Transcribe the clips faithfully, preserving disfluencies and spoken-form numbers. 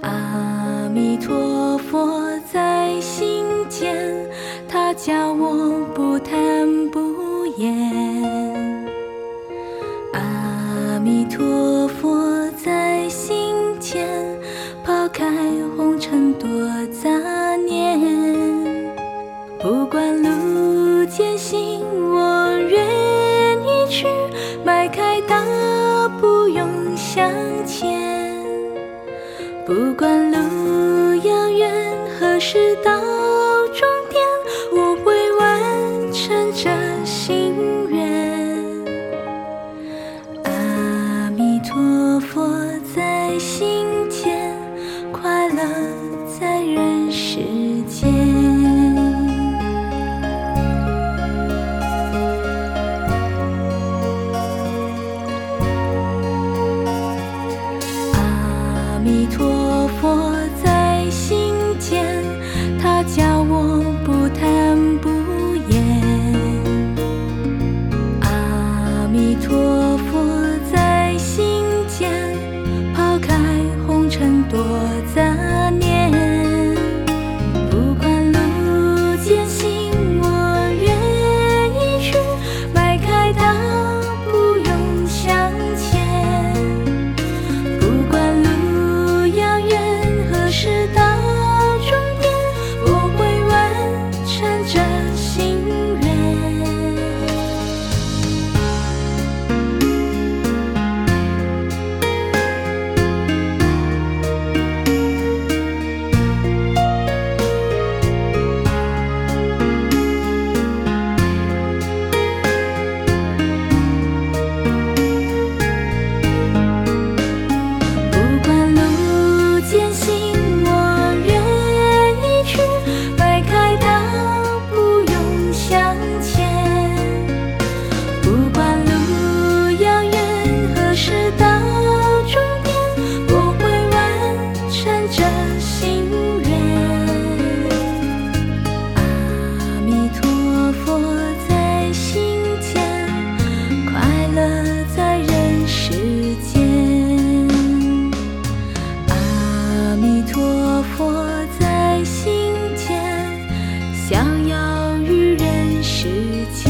阿弥陀佛在心间，他教我不贪不言。阿弥陀佛在心间，抛开红尘多杂念。不管路艰辛，我愿意去，迈开大步勇向前。不管路遥远，何时到终点，我会完成这心愿。阿弥陀佛在心间，快乐在人世间。阿弥陀佛在心间，他教我不贪不言。阿弥陀佛在心间，抛开红尘多杂念。不管路艰辛，我愿意去，迈开大步勇向前。不管路遥远，何时到终点，我会完成这心愿。不管路艰辛，我愿意去，迈开大步勇向前。不管路遥远，何时到终点，我会完成这心愿。阿弥陀佛在心间，快乐在人世间。阿弥陀佛在心间，逍遥于人世间。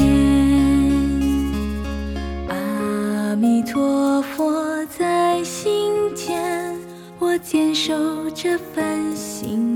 阿弥陀佛在心间，我坚守这份心